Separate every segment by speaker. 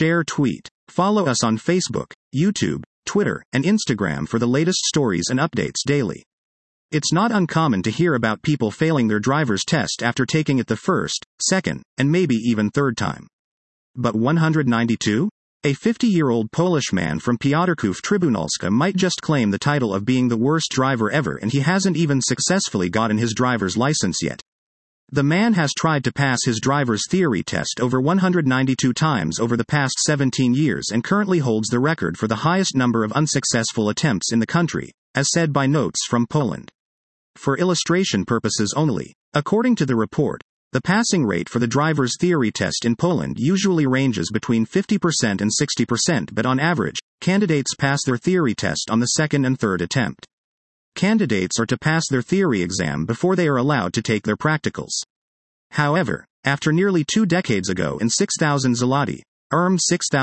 Speaker 1: share, tweet. Follow us on Facebook, YouTube, Twitter, and Instagram for the latest stories and updates daily. It's not uncommon to hear about people failing their driver's test after taking it the first, second, and maybe even third time. But 192? A 50-year-old Polish man from Piotrków Trybunalska might just claim the title of being the worst driver ever, and he hasn't even successfully gotten his driver's license yet. The man has tried to pass his driver's theory test over 192 times over the past 17 years and currently holds the record for the highest number of unsuccessful attempts in the country, as said by Notes from Poland. For illustration purposes only, according to the report, the passing rate for the driver's theory test in Poland usually ranges between 50% and 60%, but on average, candidates pass their theory test on the second and third attempt. Candidates are to pass their theory exam before they are allowed to take their practicals. However, after nearly 2 decades ago and 6,000 zloty, ERM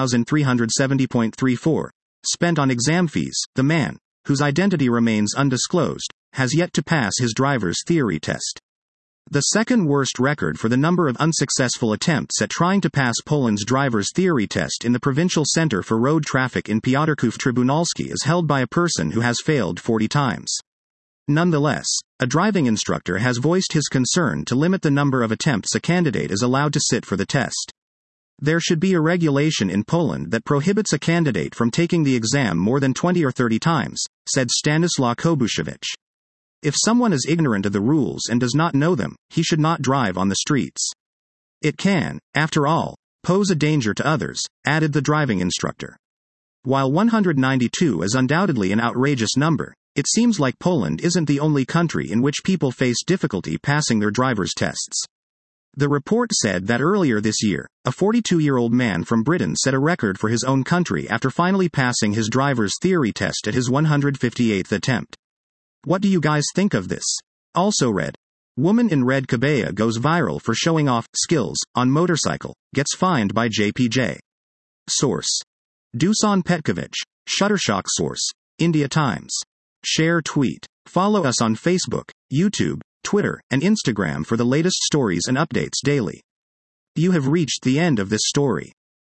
Speaker 1: 6,370.34, spent on exam fees, the man, whose identity remains undisclosed, has yet to pass his driver's theory test. The second worst record for the number of unsuccessful attempts at trying to pass Poland's driver's theory test in the Provincial Center for Road Traffic in Piotrków Trybunalski is held by a person who has failed 40 times. Nonetheless, a driving instructor has voiced his concern to limit the number of attempts a candidate is allowed to sit for the test. There should be a regulation in Poland that prohibits a candidate from taking the exam more than 20 or 30 times, said Stanislaw Kobusiewicz. If someone is ignorant of the rules and does not know them, he should not drive on the streets. It can, after all, pose a danger to others, added the driving instructor. While 192 is undoubtedly an outrageous number, it seems like Poland isn't the only country in which people face difficulty passing their driver's tests. The report said that earlier this year, a 42-year-old man from Britain set a record for his own country after finally passing his driver's theory test at his 158th attempt. What do you guys think of this? Also read. Woman in red kebaya goes viral for showing off skills on motorcycle, gets fined by JPJ. Source. Dusan Petkovic, Shuttershock. Source. India Times. Share, tweet. Follow us on Facebook, YouTube, Twitter, and Instagram for the latest stories and updates daily. You have reached the end of this story.